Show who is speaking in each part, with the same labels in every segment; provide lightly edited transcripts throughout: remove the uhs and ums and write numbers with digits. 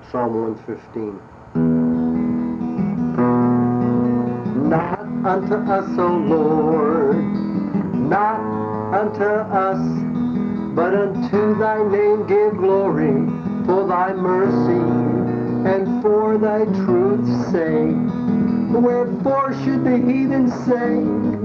Speaker 1: Psalm 115. Not unto us, O Lord, not unto us, but unto thy name give glory, for thy mercy and for thy truth's sake. Wherefore should the heathen say,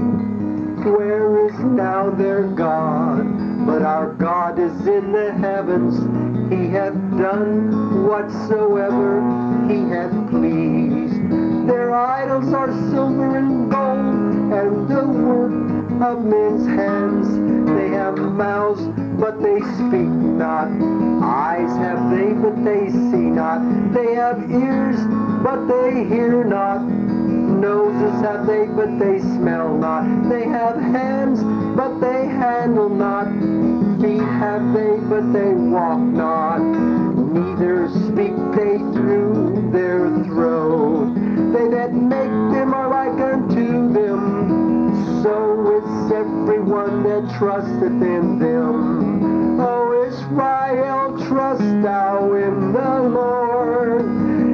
Speaker 1: where is now their God? But our God is in the heavens. He hath done whatsoever he hath pleased. Their idols are silver and gold, and the work of men's hands. They have mouths, but they speak not. Eyes have they, but they see not. They have ears, but they hear not. Noses have they, but they smell not. They have hands, but they handle not. Feet have they, but they walk not. Neither speak they through their throat. They that make them are like unto them. So is everyone that trusteth in them. O Israel, trust thou in the Lord.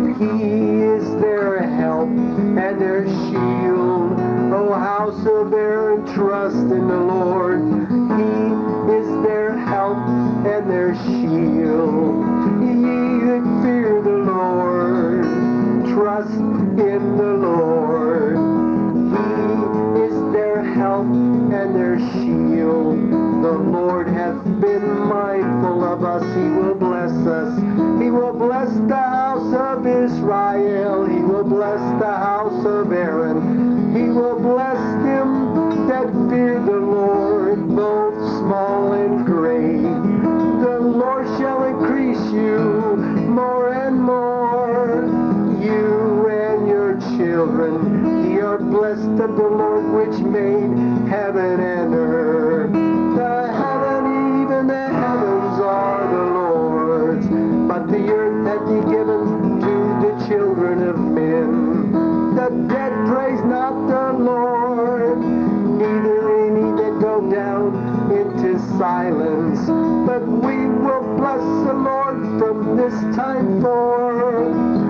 Speaker 1: He is their help and their shield. O house of Aaron, trust in the Lord. He is their help and their shield. Ye that fear the Lord, trust in the Lord. He is their help and their shield. The Lord hath been mindful of us. He will bless us. He will bless the house of Israel. He will bless the house of Aaron. He will bless them that fear the Lord, both small and great. The Lord shall increase you more and more, you and your children. Ye are blessed of the Lord which made heaven and earth. The heaven, even the heavens are the Lord's, but the earth hath he given to the children of men. The dead praise not the Lord, neither any that go down into silence. But we will bless the Lord from this time forth.